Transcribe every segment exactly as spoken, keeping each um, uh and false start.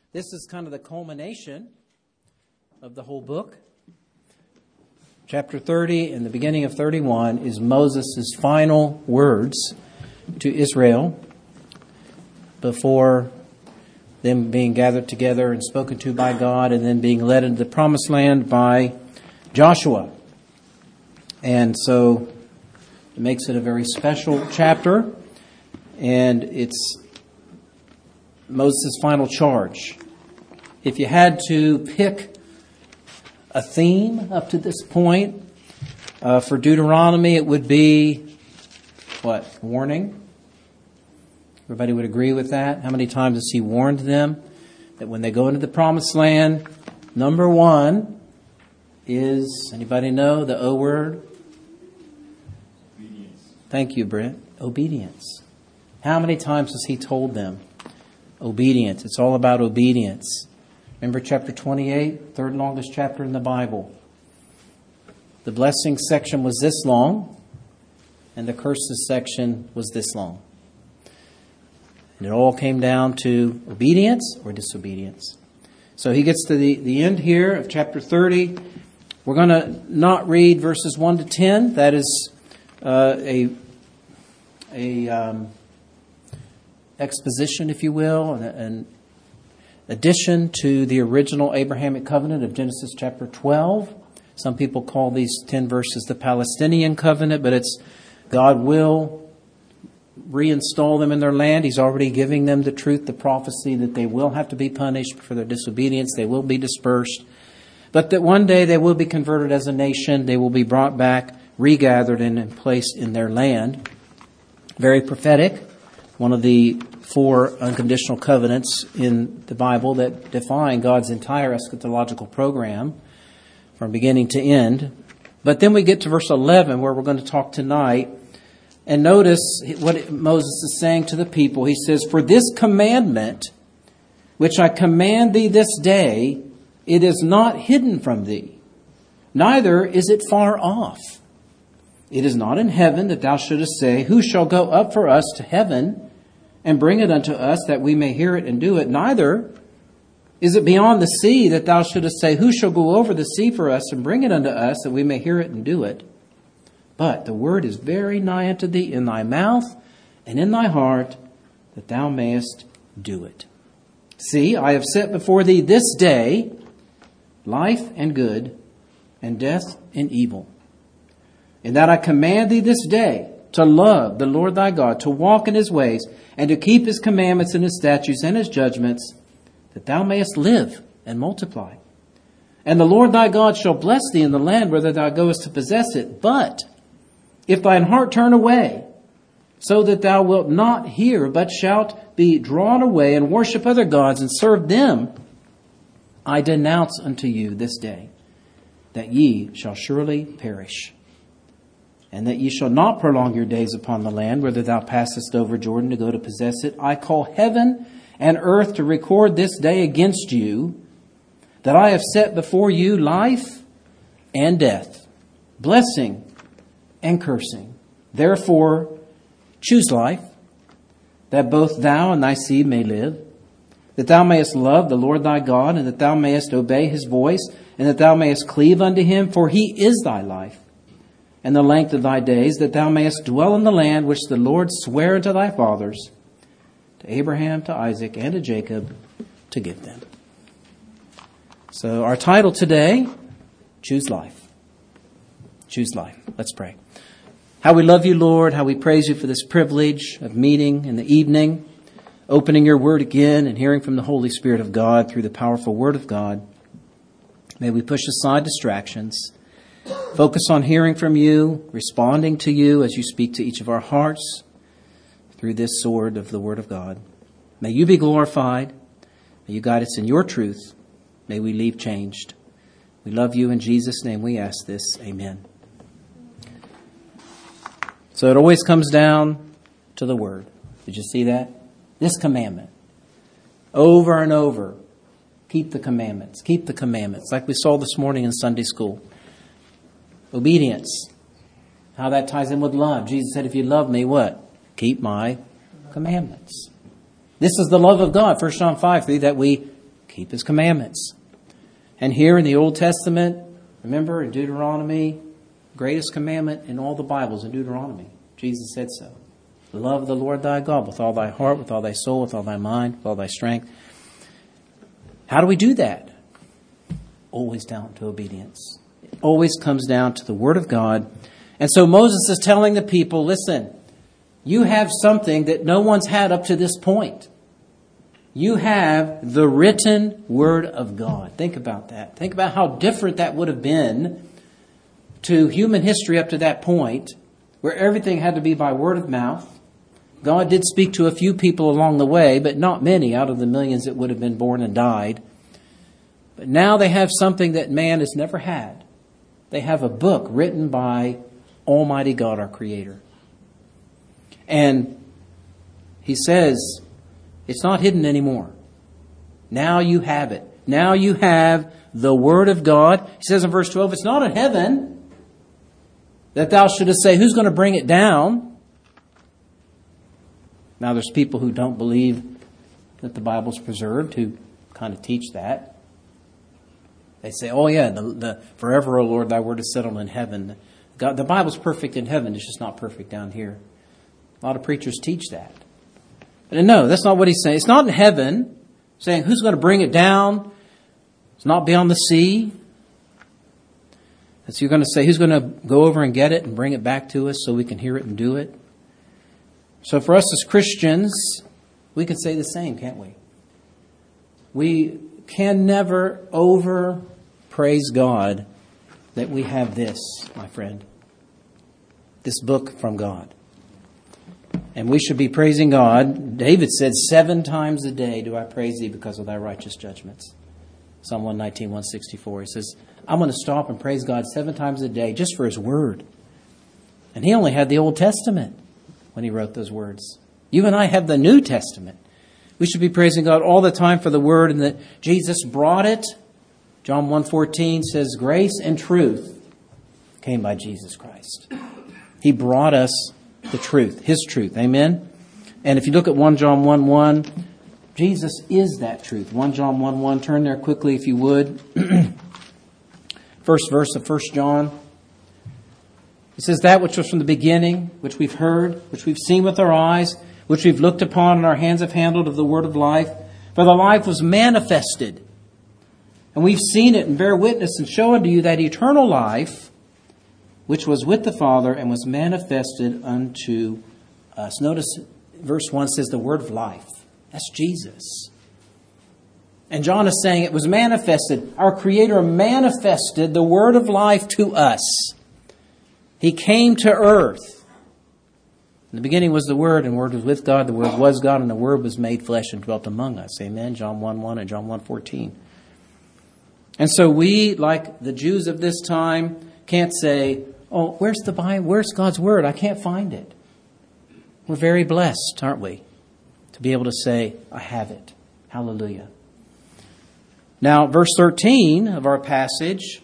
This is kind of the culmination of the whole book. Chapter thirty and the beginning of thirty-one is Moses' final words to Israel before them being gathered together and spoken to by God and then being led into the promised land by Joshua. And so it makes it a very special chapter, and it's Moses' final charge. If you had to pick a theme up to this point uh, for Deuteronomy, it would be, what, warning? Everybody would agree with that? How many times has he warned them that when they go into the promised land, number one is, anybody know the O word? Obedience. Thank you, Brent. Obedience. How many times has he told them? Obedience. It's all about obedience. Remember chapter twenty-eight, third longest chapter in the Bible. The blessing section was this long, and the curses section was this long. And it all came down to obedience or disobedience. So he gets to the, the end here of chapter thirty. We're going to not read verses one to ten. That is uh, a, a um, exposition, if you will, and an addition to the original Abrahamic covenant of Genesis chapter twelve. Some people call these ten verses the Palestinian covenant, but it's God will reinstall them in their land. He's already giving them the truth, the prophecy that they will have to be punished for their disobedience. They will be dispersed. But that one day they will be converted as a nation. They will be brought back, regathered, and placed in their land. Very prophetic. One of the four unconditional covenants in the Bible that define God's entire eschatological program from beginning to end. But then we get to verse eleven, where we're going to talk tonight. And notice what Moses is saying to the people. He says, "For this commandment, which I command thee this day, it is not hidden from thee, neither is it far off. It is not in heaven, that thou shouldest say, Who shall go up for us to heaven, and bring it unto us, that we may hear it and do it? Neither is it beyond the sea, that thou shouldest say, Who shall go over the sea for us, and bring it unto us, that we may hear it and do it? But the word is very nigh unto thee, in thy mouth and in thy heart, that thou mayest do it. See, I have set before thee this day life and good, and death and evil. In that I command thee this day to love the Lord thy God, to walk in his ways, and to keep his commandments and his statutes and his judgments, that thou mayest live and multiply. And the Lord thy God shall bless thee in the land whither thou goest to possess it. But if thine heart turn away, so that thou wilt not hear, but shalt be drawn away and worship other gods and serve them, I denounce unto you this day that ye shall surely perish, and that ye shall not prolong your days upon the land whither thou passest over Jordan to go to possess it. I call heaven and earth to record this day against you, that I have set before you life and death, blessing and cursing. Therefore, choose life, that both thou and thy seed may live, that thou mayest love the Lord thy God, and that thou mayest obey his voice, and that thou mayest cleave unto him, for he is thy life, and the length of thy days, that thou mayest dwell in the land which the Lord sware unto thy fathers, to Abraham, to Isaac, and to Jacob, to give them." So our title today, Choose Life. Choose life. Let's pray. How we love you, Lord, how we praise you for this privilege of meeting in the evening, opening your word again and hearing from the Holy Spirit of God through the powerful word of God. May we push aside distractions, focus on hearing from you, responding to you as you speak to each of our hearts through this sword of the word of God. May you be glorified. May you guide us in your truth. May we leave changed. We love you. In Jesus' name we ask this. Amen. So it always comes down to the word. Did you see that? This commandment. Over and over. Keep the commandments. Keep the commandments. Like we saw this morning in Sunday school. Obedience. How that ties in with love. Jesus said, if you love me, what? Keep my commandments. This is the love of God, First John five three, that we keep His commandments. And here in the Old Testament, remember in Deuteronomy, greatest commandment in all the Bibles in Deuteronomy. Jesus said so. Love the Lord thy God with all thy heart, with all thy soul, with all thy mind, with all thy strength. How do we do that? Always down to obedience. It always comes down to the Word of God. And so Moses is telling the people, listen, you have something that no one's had up to this point. You have the written Word of God. Think about that. Think about how different that would have been to human history up to that point, where everything had to be by word of mouth. God did speak to a few people along the way, but not many out of the millions that would have been born and died. But now they have something that man has never had. They have a book written by Almighty God, our Creator. And He says, it's not hidden anymore. Now you have it. Now you have the Word of God. He says in verse twelve, it's not in heaven that thou shouldest say, who's going to bring it down? Now there's people who don't believe that the Bible's preserved who kind of teach that. They say, oh yeah, the, the forever, O Lord, thy word is settled in heaven. God, the Bible's perfect in heaven. It's just not perfect down here. A lot of preachers teach that. But no, that's not what he's saying. It's not in heaven, saying who's going to bring it down. It's not beyond the sea. So you're going to say, who's going to go over and get it and bring it back to us so we can hear it and do it? So for us as Christians, we can say the same, can't we? We can never over praise God that we have this, my friend. This book from God. And we should be praising God. David said, seven times a day do I praise thee because of thy righteous judgments. Psalm one nineteen, one sixty-four. He says, I'm going to stop and praise God seven times a day just for His Word. And he only had the Old Testament when he wrote those words. You and I have the New Testament. We should be praising God all the time for the Word and that Jesus brought it. John one fourteen says, grace and truth came by Jesus Christ. He brought us the truth, His truth. Amen? And if you look at First John one one, Jesus is that truth. First John one one, turn there quickly if you would. First verse of First John. It says, that which was from the beginning, which we've heard, which we've seen with our eyes, which we've looked upon and our hands have handled of the word of life. For the life was manifested. And we've seen it and bear witness and show unto you that eternal life, which was with the Father and was manifested unto us. Notice verse one says the word of life. That's Jesus. And John is saying it was manifested. Our Creator manifested the word of life to us. He came to earth. In the beginning was the Word, and the Word was with God. The Word was God, and the Word was made flesh and dwelt among us. Amen. John one one and John one fourteen. And so we, like the Jews of this time, can't say, oh, where's the Bible? Where's God's Word? I can't find it. We're very blessed, aren't we? To be able to say, I have it. Hallelujah. Now, verse thirteen of our passage,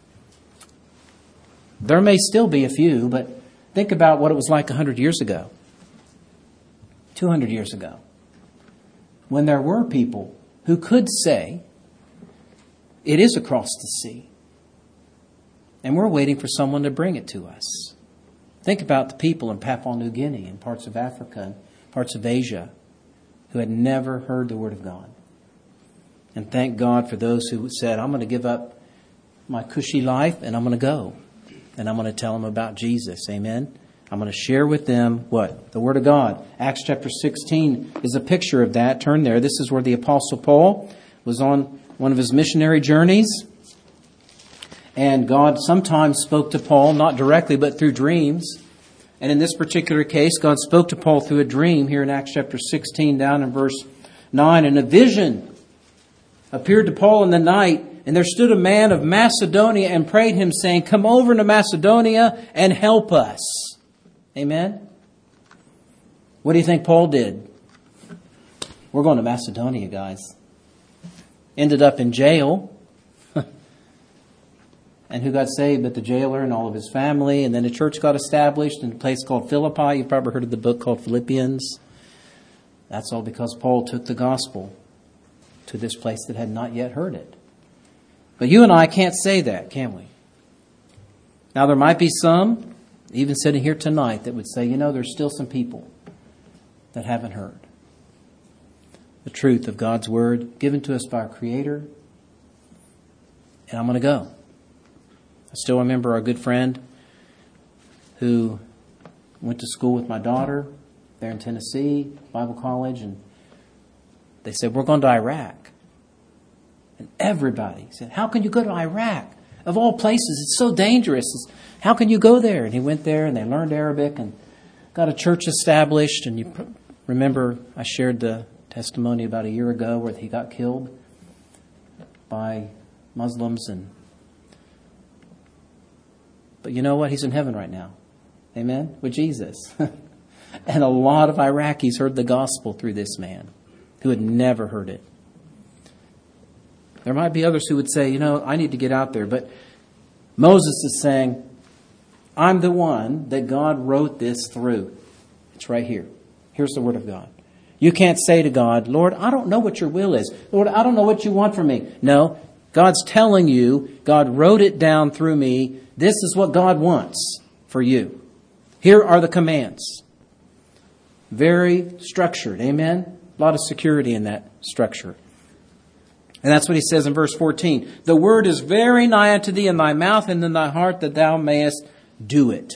there may still be a few, but think about what it was like one hundred years ago, two hundred years ago, when there were people who could say, it is across the sea, and we're waiting for someone to bring it to us. Think about the people in Papua New Guinea and parts of Africa and parts of Asia who had never heard the Word of God. And thank God for those who said, I'm going to give up my cushy life and I'm going to go. And I'm going to tell them about Jesus. Amen. I'm going to share with them what? The Word of God. Acts chapter sixteen is a picture of that. Turn there. This is where the Apostle Paul was on one of his missionary journeys. And God sometimes spoke to Paul, not directly, but through dreams. And in this particular case, God spoke to Paul through a dream here in Acts chapter sixteen, down in verse nine. And a vision appeared to Paul in the night. And there stood a man of Macedonia and prayed him, saying, come over to Macedonia and help us. Amen? What do you think Paul did? We're going to Macedonia, guys. Ended up in jail. And who got saved but the jailer and all of his family. And then a church got established in a place called Philippi. You've probably heard of the book called Philippians. That's all because Paul took the gospel to this place that had not yet heard it. But you and I can't say that, can we? Now, there might be some, even sitting here tonight, that would say, you know, there's still some people that haven't heard the truth of God's Word given to us by our Creator. And I'm going to go. I still remember our good friend who went to school with my daughter there in Tennessee, Bible college, and they said, we're going to Iraq. And everybody said, how can you go to Iraq? Of all places, it's so dangerous. It's, how can you go there? And he went there and they learned Arabic and got a church established. And you remember I shared the testimony about a year ago where he got killed by Muslims. And But you know what? He's in heaven right now. Amen? With Jesus. And a lot of Iraqis heard the gospel through this man who had never heard it. There might be others who would say, you know, I need to get out there. But Moses is saying, I'm the one that God wrote this through. It's right here. Here's the Word of God. You can't say to God, Lord, I don't know what your will is. Lord, I don't know what you want from me. No, God's telling you, God wrote it down through me. This is what God wants for you. Here are the commands. Very structured. Amen? A lot of security in that structure. And that's what he says in verse fourteen. The word is very nigh unto thee in thy mouth and in thy heart, that thou mayest do it.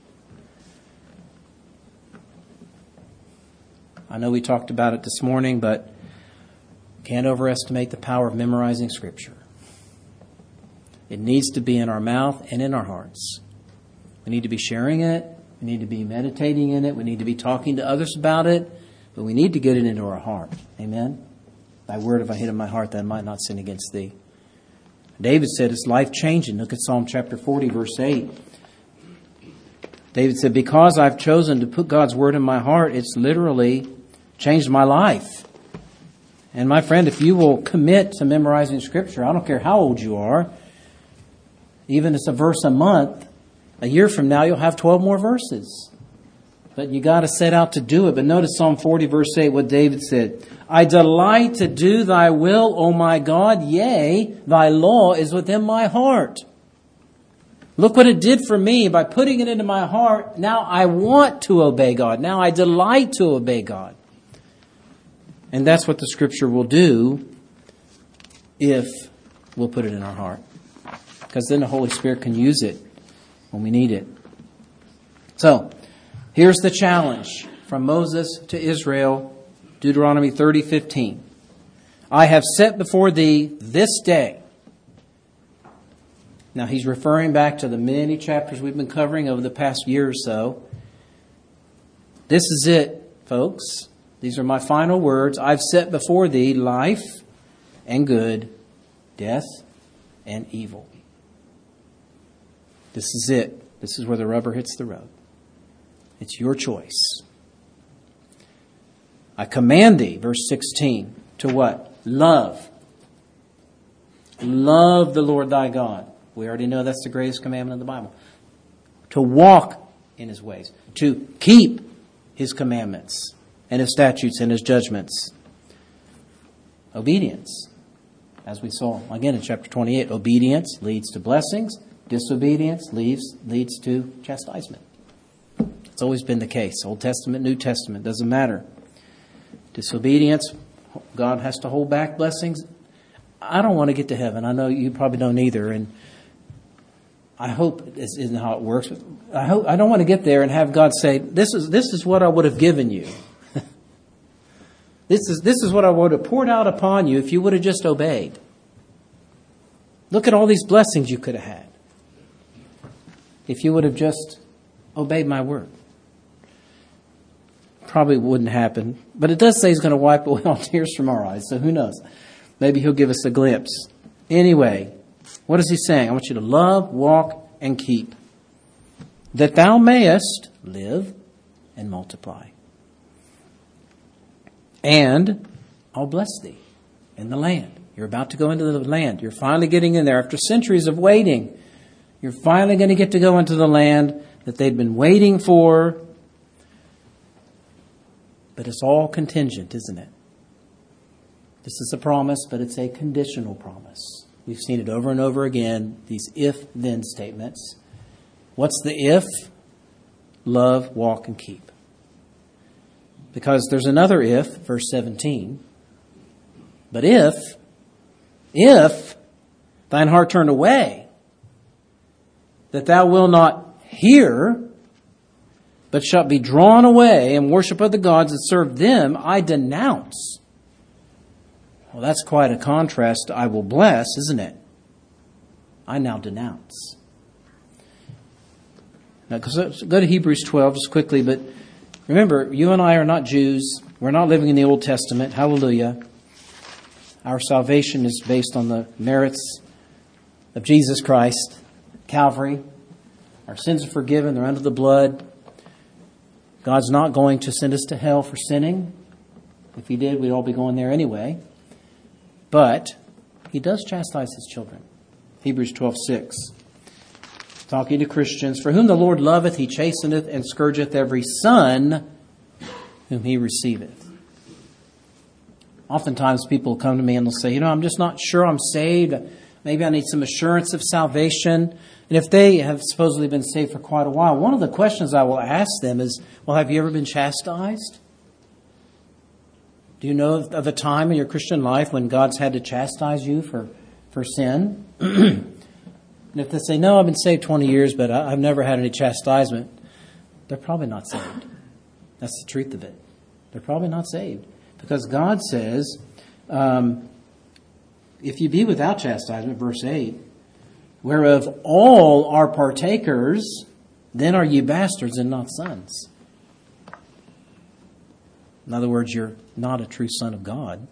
I know we talked about it this morning, but can't overestimate the power of memorizing Scripture. It needs to be in our mouth and in our hearts. We need to be sharing it. We need to be meditating in it. We need to be talking to others about it. But we need to get it into our heart. Amen? Thy word have I hid in my heart that I might not sin against thee. David said it's life-changing. Look at Psalm chapter forty, verse eight. David said, because I've chosen to put God's word in my heart, it's literally changed my life. And my friend, if you will commit to memorizing Scripture, I don't care how old you are, even if it's a verse a month, a year from now you'll have twelve more verses. But you got to set out to do it. But notice Psalm forty, verse eight, what David said. I delight to do thy will, O my God. Yea, thy law is within my heart. Look what it did for me by putting it into my heart. Now I want to obey God. Now I delight to obey God. And that's what the Scripture will do if we'll put it in our heart. Because then the Holy Spirit can use it when we need it. So, here's the challenge from Moses to Israel, Deuteronomy thirty fifteen. I have set before thee this day. Now he's referring back to the many chapters we've been covering over the past year or so. This is it, folks. These are my final words. I've set before thee life and good, death and evil. This is it. This is where the rubber hits the road. It's your choice. I command thee, verse sixteen, to what? Love. Love the Lord thy God. We already know that's the greatest commandment in the Bible. To walk in his ways. To keep his commandments and his statutes and his judgments. Obedience. As we saw again in chapter twenty-eight, obedience leads to blessings. Disobedience leads, leads to chastisement. It's always been the case. Old Testament, New Testament, doesn't matter. Disobedience, God has to hold back blessings. I don't want to get to heaven. I know you probably don't either. And I hope this isn't how it works. But I hope I don't want to get there and have God say, this is this is what I would have given you. this is this is what I would have poured out upon you if you would have just obeyed. Look at all these blessings you could have had if you would have just obeyed my word. Probably wouldn't happen. But it does say he's going to wipe away all tears from our eyes. So who knows? Maybe he'll give us a glimpse. Anyway, what is he saying? I want you to love, walk, and keep, that thou mayest live and multiply. And I'll bless thee in the land. You're about to go into the land. You're finally getting in there after centuries of waiting. You're finally going to get to go into the land that they'd been waiting for. But it's all contingent, isn't it? This is a promise, but it's a conditional promise. We've seen it over and over again, these if-then statements. What's the if? Love, walk, and keep. Because there's another if, verse seventeen. But if, if thine heart turn away, that thou wilt not hear, but shalt be drawn away and worship other gods and serve them, I denounce. Well, that's quite a contrast to I will bless, isn't it? I now denounce. Now, go to Hebrews twelve just quickly, but remember, you and I are not Jews. We're not living in the Old Testament. Hallelujah. Our salvation is based on the merits of Jesus Christ, Calvary. Our sins are forgiven. They're under the blood. God's not going to send us to hell for sinning. If He did, we'd all be going there anyway. But He does chastise His children. Hebrews twelve six. Talking to Christians, for whom the Lord loveth, He chasteneth and scourgeth every son whom He receiveth. Oftentimes people come to me and they'll say, you know, I'm just not sure I'm saved. Maybe I need some assurance of salvation. And if they have supposedly been saved for quite a while, one of the questions I will ask them is, well, have you ever been chastised? Do you know of a time in your Christian life when God's had to chastise you for, for sin? And if they say, no, I've been saved twenty years, but I've never had any chastisement, they're probably not saved. That's the truth of it. They're probably not saved. Because God says, um, if you be without chastisement, verse eight, whereof all are partakers, then are ye bastards and not sons. In other words, you're not a true son of God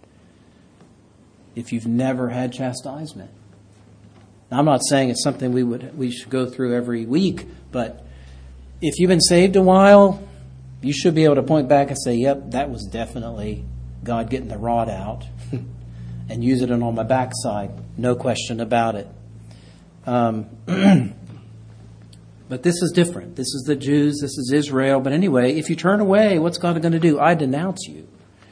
if you've never had chastisement. Now, I'm not saying it's something we would we should go through every week, but if you've been saved a while, you should be able to point back and say, yep, that was definitely God getting the rod out and use it on my backside. No question about it. Um, but this is different. This is the Jews. This is Israel. But anyway, if you turn away, what's God going to do? I denounce you.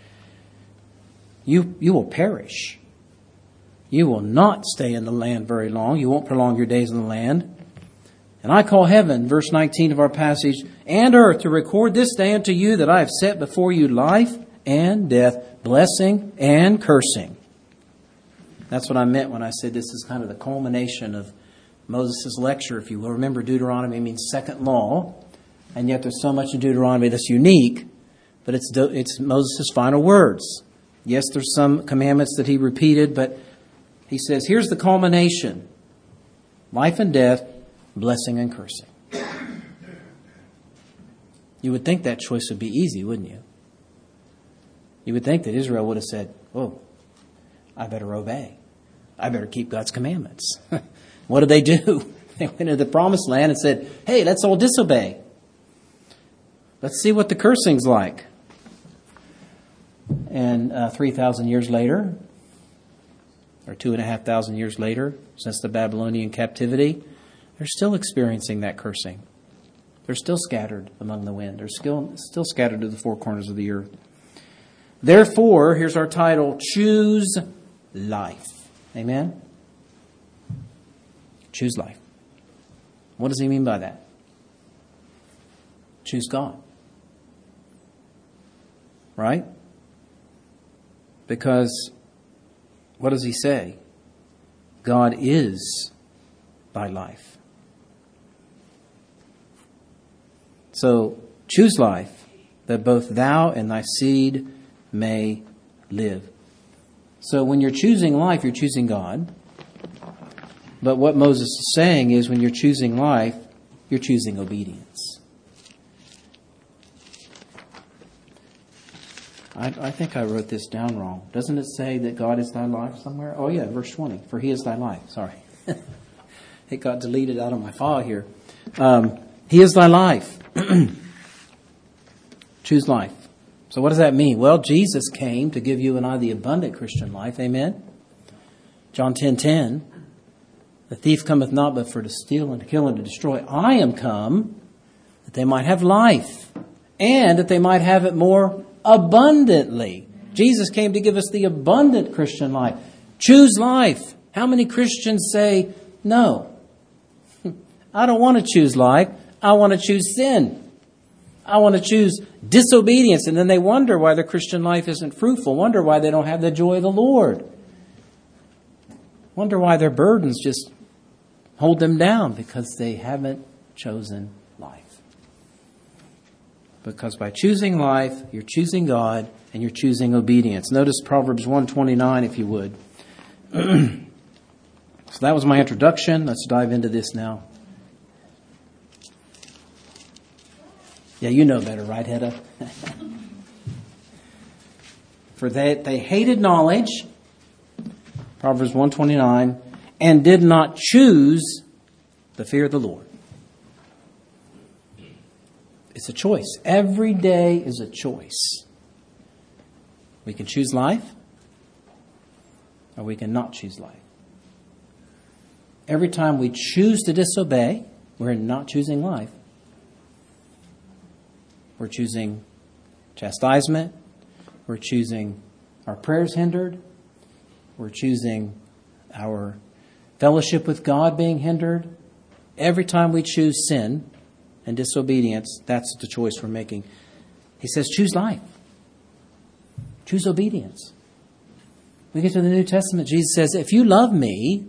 You, you will perish. You will not stay in the land very long. You won't prolong your days in the land. And I call heaven, verse nineteen of our passage, and earth to record this day unto you that I have set before you life and death, blessing and cursing. That's what I meant when I said this is kind of the culmination of Moses' lecture, if you will. Remember, Deuteronomy means second law, and yet there's so much in Deuteronomy that's unique, but it's it's Moses' final words. Yes, there's some commandments that he repeated, but he says, here's the culmination. Life and death, blessing and cursing. You would think that choice would be easy, wouldn't you? You would think that Israel would have said, oh, I better obey. I better keep God's commandments. What did they do? They went into the promised land and said, hey, let's all disobey. Let's see what the cursing's like. And uh, three thousand years later, or two and a half thousand years later, since the Babylonian captivity, they're still experiencing that cursing. They're still scattered among the wind. They're still, still scattered to the four corners of the earth. Therefore, here's our title, Choose Life. Amen? Choose life. What does he mean by that? Choose God. Right? Because, what does he say? God is thy life. So, choose life, that both thou and thy seed may live. So, when you're choosing life, you're choosing God. But what Moses is saying is, when you're choosing life, you're choosing obedience. I, I think I wrote this down wrong. Doesn't it say that God is thy life somewhere? Oh, yeah, verse twenty. For he is thy life. Sorry. It got deleted out of my file here. Um, he is thy life. Choose life. So what does that mean? Well, Jesus came to give you and I the abundant Christian life. Amen? John ten ten. The thief cometh not but for to steal and to kill and to destroy. I am come that they might have life, and that they might have it more abundantly. Jesus came to give us the abundant Christian life. Choose life. How many Christians say, no, I don't want to choose life. I want to choose sin. I want to choose disobedience. And then they wonder why their Christian life isn't fruitful. Wonder why they don't have the joy of the Lord. Wonder why their burdens just hold them down, because they haven't chosen life. Because by choosing life, you're choosing God and you're choosing obedience. Notice Proverbs one twenty-nine, if you would. So that was my introduction. Let's dive into this now. Yeah, you know better, right, Hedda? For they, they hated knowledge, Proverbs one twenty-nine, and did not choose the fear of the Lord. It's a choice. Every day is a choice. We can choose life, or we can not choose life. Every time we choose to disobey, we're not choosing life. We're choosing chastisement. We're choosing our prayers hindered. We're choosing our fellowship with God being hindered. Every time we choose sin and disobedience, that's the choice we're making. He says, choose life. Choose obedience. We get to the New Testament. Jesus says, if you love me,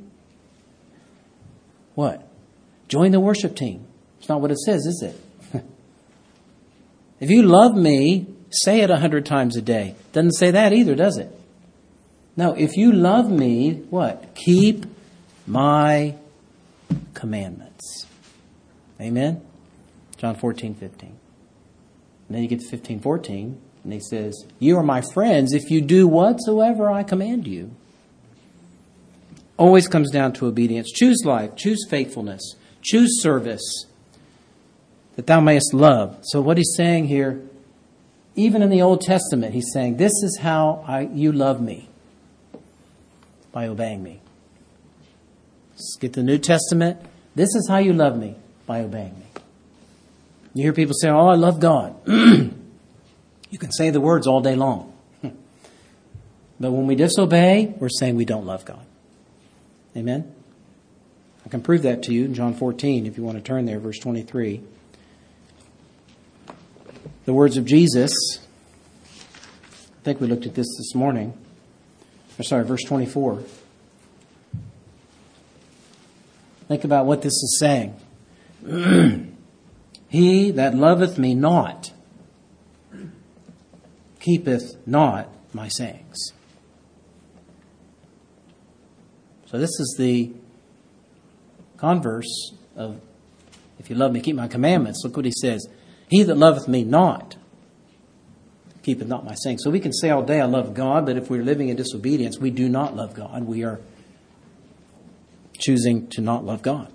what? Join the worship team. It's not what it says, is it? If you love me, say it a hundred times a day. Doesn't say that either, does it? No, if you love me, what? Keep my commandments. Amen? John fourteen, fifteen. And then you get to fifteen, fourteen, and he says, you are my friends if you do whatsoever I command you. Always comes down to obedience. Choose life. Choose faithfulness. Choose service, that thou mayest love. So what he's saying here, even in the Old Testament, he's saying, this is how I, you love me, by obeying me. Let's get the New Testament. This is how you love me, by obeying me. You hear people say, oh, I love God. You can say the words all day long. But when we disobey, we're saying we don't love God. Amen? I can prove that to you in John fourteen, if you want to turn there, verse twenty-three. The words of Jesus. I think we looked at this this morning. Or sorry, verse twenty-four. Think about what this is saying. He that loveth me not keepeth not my sayings. So this is the converse of, if you love me, keep my commandments. Look what he says. He that loveth me not keepeth not my sayings. So we can say all day, I love God, but if we're living in disobedience, we do not love God. We are choosing to not love God.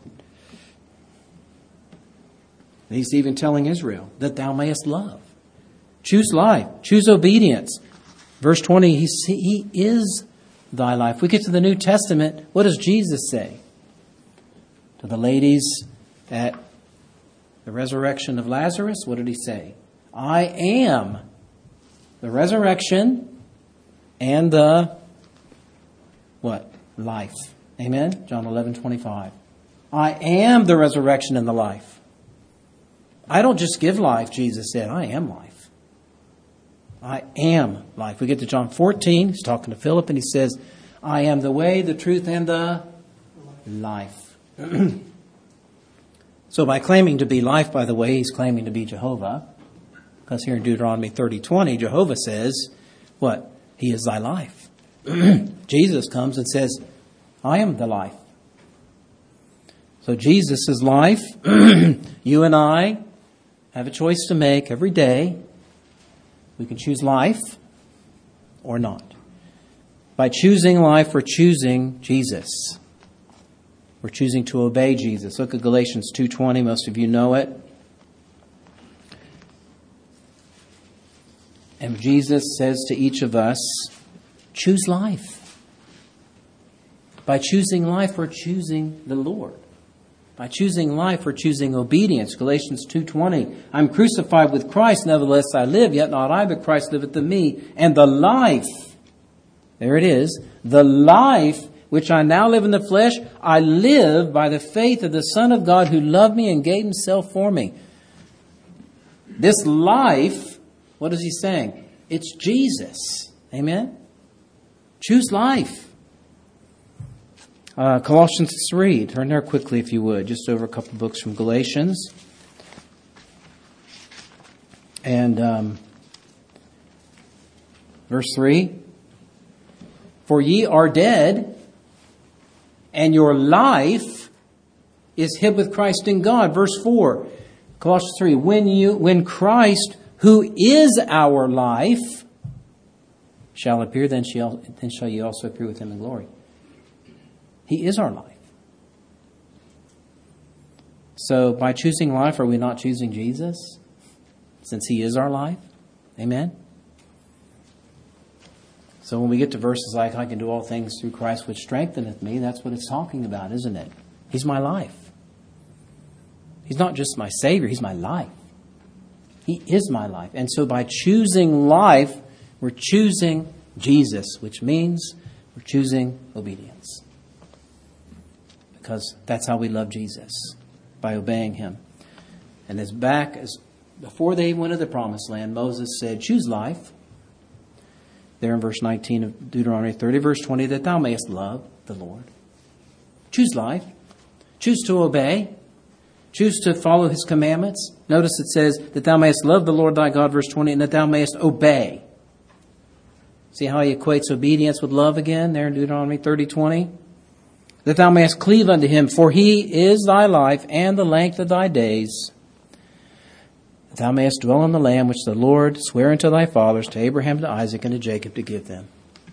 And he's even telling Israel that thou mayest love. Choose life. Choose obedience. Verse twenty, he, he is thy life. We get to the New Testament. What does Jesus say to the ladies at the resurrection of Lazarus? What did he say? I am the resurrection and the what? Life. Amen? John eleven twenty-five. I am the resurrection and the life. I don't just give life, Jesus said. I am life. I am life. We get to John fourteen. He's talking to Philip and he says, I am the way, the truth, and the life. So by claiming to be life, by the way, he's claiming to be Jehovah. Because here in Deuteronomy thirty twenty, Jehovah says, what? He is thy life. Jesus comes and says, I am the life. So Jesus is life. You and I have a choice to make every day. We can choose life or not. By choosing life, we're choosing Jesus. We're choosing to obey Jesus. Look at Galatians two twenty. Most of you know it. And Jesus says to each of us, choose life. By choosing life, we're choosing the Lord. By choosing life, we're choosing obedience. Galatians two twenty, I'm crucified with Christ, nevertheless I live, yet not I, but Christ liveth in me. And the life, there it is, the life which I now live in the flesh, I live by the faith of the Son of God who loved me and gave himself for me. This life, what is he saying? It's Jesus. Amen? Choose life. Uh, Colossians three. Turn there quickly if you would. Just over a couple of books from Galatians. And um, verse three. For ye are dead, and your life is hid with Christ in God. Verse four. Colossians three. When you, when Christ, who is our life, shall appear, then shall, then shall you also appear with him in glory. He is our life. So by choosing life, are we not choosing Jesus? Since he is our life? Amen? So when we get to verses like, I can do all things through Christ which strengtheneth me, that's what it's talking about, isn't it? He's my life. He's not just my Savior, he's my life. He is my life. And so by choosing life, we're choosing Jesus, which means we're choosing obedience. Because that's how we love Jesus, by obeying him. And as back as before they went to the promised land, Moses said, choose life. There in verse nineteen of Deuteronomy thirty, verse twenty, that thou mayest love the Lord. Choose life. Choose to obey. Choose to follow his commandments. Notice it says that thou mayest love the Lord thy God, verse twenty, and that thou mayest obey. See how he equates obedience with love again there in Deuteronomy thirty, twenty? That thou mayest cleave unto him, for he is thy life and the length of thy days. That thou mayest dwell in the land which the Lord sware unto thy fathers, to Abraham, to Isaac, and to Jacob, to give them.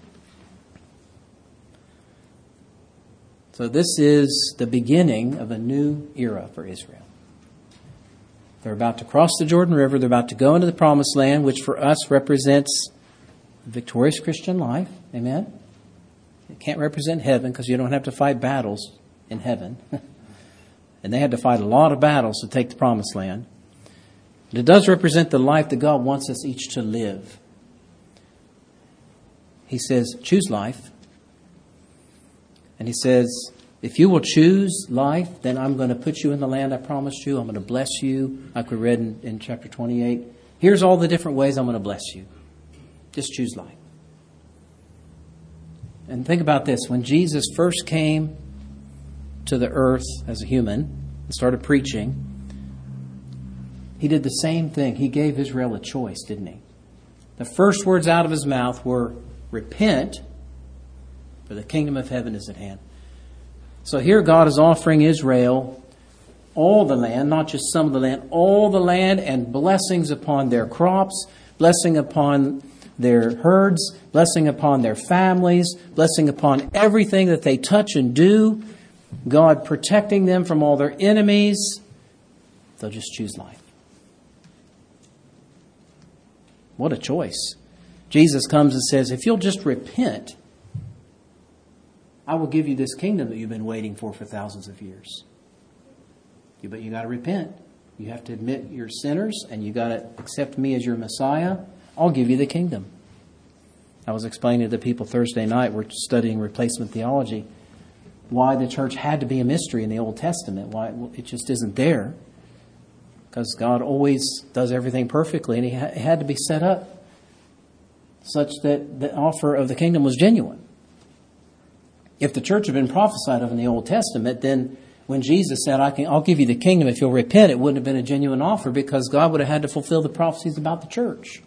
So this is the beginning of a new era for Israel. They're about to cross the Jordan River. They're about to go into the promised land, which for us represents victorious Christian life. Amen? It can't represent heaven because you don't have to fight battles in heaven. And they had to fight a lot of battles to take the promised land. But it does represent the life that God wants us each to live. He says, choose life. And he says, if you will choose life, then I'm going to put you in the land I promised you. I'm going to bless you, like we read in, in chapter twenty-eight. Here's all the different ways I'm going to bless you. Just choose life. And think about this. When Jesus first came to the earth as a human and started preaching, he did the same thing. He gave Israel a choice, didn't he? The first words out of his mouth were, repent, for the kingdom of heaven is at hand. So here God is offering Israel all the land, not just some of the land, all the land, and blessings upon their crops, blessing upon their herds, blessing upon their families, blessing upon everything that they touch and do. God protecting them from all their enemies. They'll just choose life. What a choice. Jesus comes and says, if you'll just repent, I will give you this kingdom that you've been waiting for for thousands of years. But you got to repent. You have to admit you're sinners and you got to accept me as your Messiah. I'll give you the kingdom. I was explaining to the people Thursday night, we're studying replacement theology, why the church had to be a mystery in the Old Testament, why it just isn't there. Because God always does everything perfectly, and it had to be set up such that the offer of the kingdom was genuine. If the church had been prophesied of in the Old Testament, then when Jesus said, I can, I'll give you the kingdom if you'll repent, it wouldn't have been a genuine offer because God would have had to fulfill the prophecies about the church.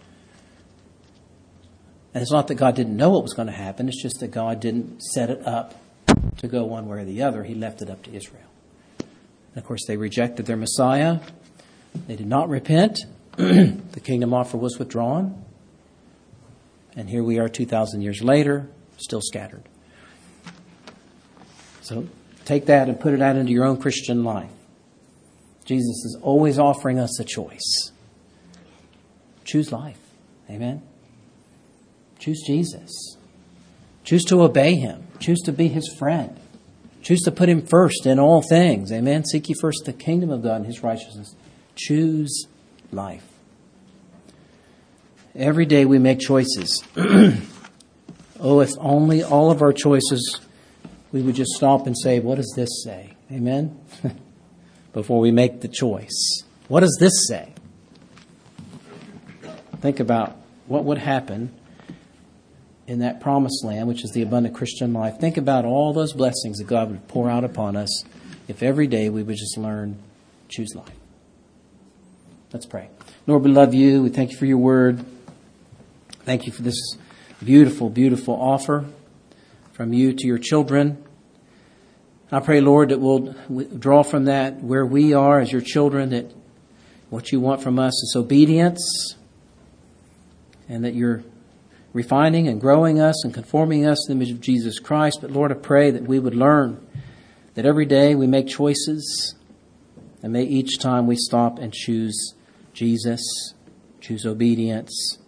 And it's not that God didn't know what was going to happen. It's just that God didn't set it up to go one way or the other. He left it up to Israel. And of course, they rejected their Messiah. They did not repent. The kingdom offer was withdrawn. And here we are two thousand years later, still scattered. So take that and put it out into your own Christian life. Jesus is always offering us a choice. Choose life. Amen? Choose Jesus. Choose to obey him. Choose to be his friend. Choose to put Him first in all things. Amen. Seek ye first the kingdom of God and His righteousness. Choose life. Every day we make choices. Oh, if only all of our choices, we would just stop and say, what does this say? Amen? Before we make the choice. What does this say? Think about what would happen in that promised land, which is the abundant Christian life. Think about all those blessings that God would pour out upon us if every day we would just learn, choose life. Let's pray. Lord, we love you. We thank you for your word. Thank you for this beautiful, beautiful offer from you to your children. I pray, Lord, that we'll draw from that where we are as your children, that what you want from us is obedience, and that you're refining and growing us and conforming us to the image of Jesus Christ. But Lord, I pray that we would learn that every day we make choices, and may each time we stop and choose Jesus, choose obedience,